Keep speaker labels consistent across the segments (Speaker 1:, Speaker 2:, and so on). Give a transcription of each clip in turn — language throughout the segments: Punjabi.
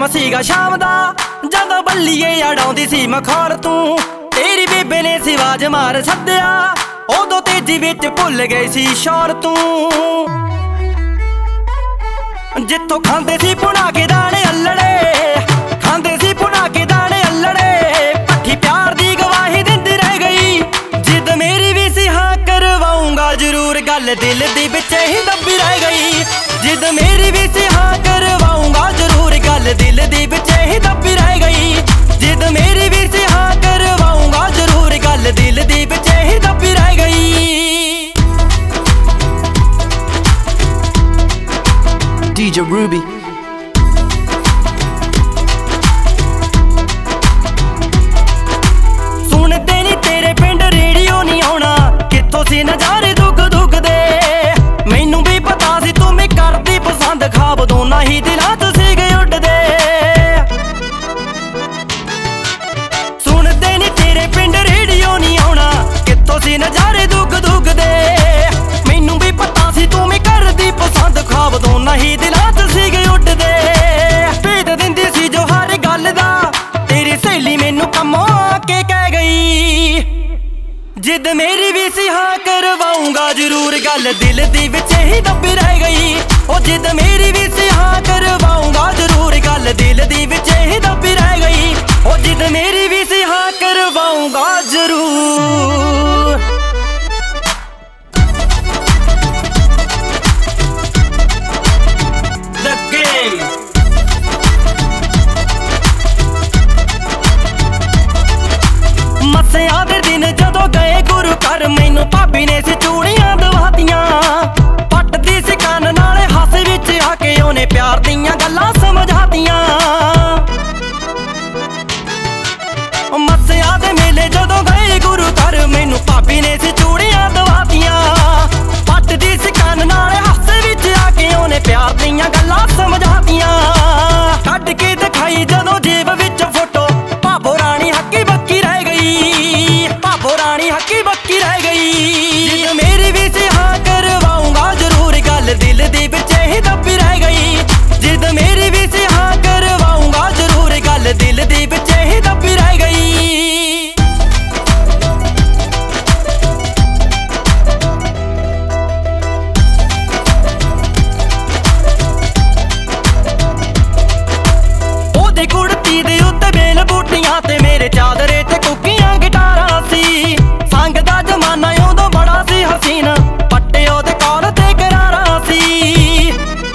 Speaker 1: ਟਾਈਮ ਸੀਗਾ ਸ਼ਾਮ ਦਾ ਜਦੋਂ ਬੱਲੀਏ ਅੜਾਉਂਦੀ ਸੀ ਮਖੌਲ ਤੂੰ। ਤੇਰੀ ਬੇਬੇ ਨੇ ਸਿਵਾਜ ਮਾਰ ਸੱਦਿਆ ਉਦੋਂ ਤੇਜੀ ਵਿੱਚ ਭੁੱਲ ਗਈ ਸੀ ਸ਼ੌਰ ਤੂੰ। ਜਿੱਥੋਂ ਖਾਂਦੇ ਸੀ ਪੁਣਾ ਕੇ ਦਾਣੇ ਅੱਲੜੇ, ਖਾਂਦੇ ਸੀ ਪੁਣਾ ਕੇ ਦਾਣੇ ਅੱਲੜੇ, ਪੱਠੀ ਪਿਆਰ ਦੀ ਗਵਾਹੀ ਦਿੰਦੀ ਰਹਿ ਗਈ। ਜਿੱਦ ਮੇਰੀ ਵੀ ਸੀ ਹਾਂ ਕਰਵਾਉਂਗਾ ਜ਼ਰੂਰ, ਗੱਲ ਦਿਲ ਦੀ ਵਿੱਚ ਹੀ ਦੱਬੀ ਰਹਿ ਗਈ। ਜਿੱਦ ਮੇਰੀ ਵੀ ਸੀ ਹਾਂ ਕਰਵਾਉਂਗਾ ਜ਼ਰੂਰ, ਗੱਲ ਦਿਲ ਦੀ ਵਿੱਚ ਹੀ ਦੱਬੀ ਰਹਿ ਗਈ। ਜਿੱਦ ਮੇਰੀ ਵੀ ਸੀ ਹਾਂ ਕਰਵਾਉਂਗਾ ਜ਼ਰੂਰ, ਗੱਲ ਦਿਲ ਦੀ ਵਿੱਚ ਹੀ ਦੱਬੀ ਰਹਿ ਗਈ।
Speaker 2: DJ Ruby
Speaker 1: ਸੁਣਦੇ ਨੀ ਤੇਰੇ ਪਿੰਡ ਰੇਡੀਓ ਨਹੀਂ ਆਉਣਾ, ਕਿੱਥੋਂ ਸੀ ਨਜ਼ਾਰੇ ਦੁੱਖ ਦੁੱਖ ਦੇ। ਮੈਨੂੰ ਵੀ ਪਤਾ ਸੀ ਤੂੰ ਮੈਂ ਕਰਦੀ ਪਸੰਦ, ਖਾਬ ਦੋਨਾਂ ਹੀ ਦਿਲਾਂ ਤੋਂ ਸੀਗੇ ਉੱਡਦੇ। ਸੁਣਦੇ ਨੀ ਤੇਰੇ ਪਿੰਡ ਰੇਡੀਓ ਨਹੀਂ ਆਉਣਾ, ਕਿੱਥੋਂ ਸੀ ਨਜ਼ਾਰੇ ਦੁੱਖ ਦੁੱਖ ਦੇ। ਮੈਨੂੰ ਵੀ ਪਤਾ ਸੀ ਤੂੰ ਮੈਂ ਕਰਦੀ ਪਸੰਦ, ਖਾਬ ਦੋਨਾਂ ਹੀ ਦਿਲਾਂ ਤੋਂ ਸੀਗੇ ਉੱਡਦੇ। ਭੇਦ ਦਿੰਦੀ ਸੀ ਜੋ ਹਰ ਗੱਲ ਦਾ, ਤੇਰੀ ਸਹੇਲੀ ਮੈਨੂੰ ਕੰਮੋਂ ਆ ਕੇ ਕਹਿ ਗਈ। ਜਿੱਦ ਮੇਰੀ ਵੀ ਸੀ ਹਾਂ ਕਰਵਾਉਂਗਾ ਜ਼ਰੂਰ, ਗੱਲ ਦਿਲ ਦੀ ਵਿੱਚ ਹੀ ਦੱਬੀ ਰਹਿ ਗਈ। ਉਹ ਜਿੱਦ ਮੇਰੀ ਵੀ ਸੀ ਹਾਂ ਕਰਵਾਉਂਗਾ ਜ਼ਰੂਰ, ਗੱਲ ਦਿਲ ਦੀ ਵਿੱਚ ਹੀ ਦੱਬੀ ਰਹਿ ਗਈ। ਉਹ ਜਿੱਦ ਮੇਰੀ ਵੀ ਸੀ ਹਾਂ ਕਰਵਾਉਂਗਾ ਜ਼ਰੂਰ। ਮੱਸਿਆਂ ਦੇ ਦਿਨ ਜਦੋਂ ਗਏ ਗੁਰੂ ਘਰ, ਮੈਨੂੰ ਭਾਬੀ ਨੇ ਸੀ ਚੂੜੀਆਂ ਦਵਾਤੀਆਂ। ਪੱਟਦੀ ਸੀ ਕੰਨ ਨਾਲੇ ਹਾਸੇ ਵਿੱਚ ਆ ਕੇ ਉਹਨੇ ਪਿਆਰ ਦੀਆਂ ਗੱਲਾਂ ਸਮਝਾਤੀਆਂ। ਮੱਸਿਆਂ ਦੇ ਮੇਲੇ ਜਦੋਂ ਗਏ ਗੁਰੂ ਘਰ, ਮੈਨੂੰ ਭਾਬੀ ਨੇ ਸੀ ਚੂੜੀਆਂ ਦਵਾਤੀਆਂ। ਪੱਟਦੀ ਸੀ ਕੰਨ ਨਾਲੇ ਹਾਸੇ ਵਿੱਚ ਆ ਕੇ ਉਹਨੇ ਪਿਆਰ ਦੀਆਂ ਗੱਲਾਂ ਸਮਝਾਤੀਆਂ। ਕੱਢ ਕੇ ਦਿਖਾਈ ਜਦੋਂ ਜੇਬ ਵਿੱਚ ਫੋਟੋ, ਭਾਬੋ ਰਾਣੀ ਹੱਕੀ ਬੱਕੀ ਰਹਿ ਗਈ। ਭਾਬੋ ਰਾਣੀ ਹੱਕੀ ਬੱਕੀ ਰਹਿ ਗਈ। ਜਿੱਦ ਮੇਰੀ ਵੀ ਸੀ ਹਾਂ ਕਰਵਾਉਂਗਾ ਜ਼ਰੂਰ, ਗੱਲ ਦਿਲ ਦੀ ਵਿੱਚ ਹੀ ਦੱਬੀ ਰਹਿ ਗਈ। ਜਿੱਦ ਮੇਰੀ ਵੀ ਸੀ ਹਾਂ ਕਰਵਾਉਂਗਾ ਜ਼ਰੂਰ, ਗੱਲ ਦਿਲ ਦੀ ਵਿੱਚ ਹੀ ਦੱਬੀ ਰਹਿ ਗਈ। ਉਹਦੀ ਕੁੜਤੀ ਦੇ ਉੱਤੇ ਬੇਲ ਬੂਟੀਆਂ ਤੇ ਮੇਰੇ ਚਾਦਰੇ ਤੇ ਕੁੱਕੀਆਂ ਗਿਟਾਰਾਂ ਸੀ। ਸੰਗ ਦਾ ਜ਼ਮਾਨਾ ਉਦੋਂ ਬੜਾ ਸੀ ਹਸੀਨ, ਪੱਟੇ ਉਹਦੇ ਕਾਲ ਤੇ ਕਰਾਰਾਂ ਸੀ।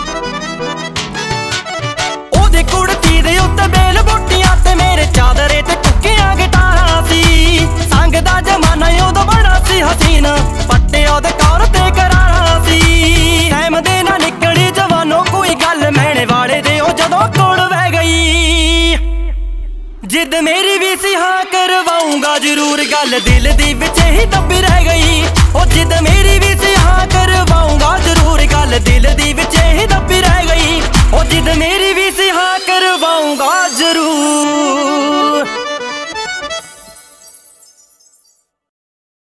Speaker 1: ਉਹਦੀ ਕੁੜਤੀ ਦੇ ਉੱਤੇ ਬੇਲ ਬੂਟੀਆਂ ਤੇ ਮੇਰੇ ਚਾਦਰੇ ਤੇ ਕੁੱਕੀਆਂ ਗਿਟਾਰਾਂ ਸੀ। ਸੰਗ ਦਾ ਜ਼ਮਾਨਾ ਉਦੋਂ ਬੜਾ ਸੀ ਹਸੀਨ, ਪੱਟੇ ਉਹਦੇ ਕਾਲ ਤੇ ਕਰਾਰਾਂ ਸੀ। ਟਾਈਮ ਦੇ ਨਾਲ ਨਿਕਲੀ ਜਵਾਨੋਂ ਕੋਈ ਗੱਲ, ਮੈਣੇ ਵਾਲੇ ਦੇ ਉਹ ਜਦੋਂ ਕੋਲ ਵਹਿ ਗਈ। ਜਿੱਦ ਮੇਰੀ ਵੀ ਸੀ ਹਾਂ ਕਰਵਾਉਂਗਾ ਜ਼ਰੂਰ, ਗੱਲ ਦਿਲ ਦੀ ਵਿੱਚ ਹੀ ਦੱਬੀ ਰਹਿ ਗਈ। ਉਹ ਜਿੱਦ ਮੇਰੀ ਵੀ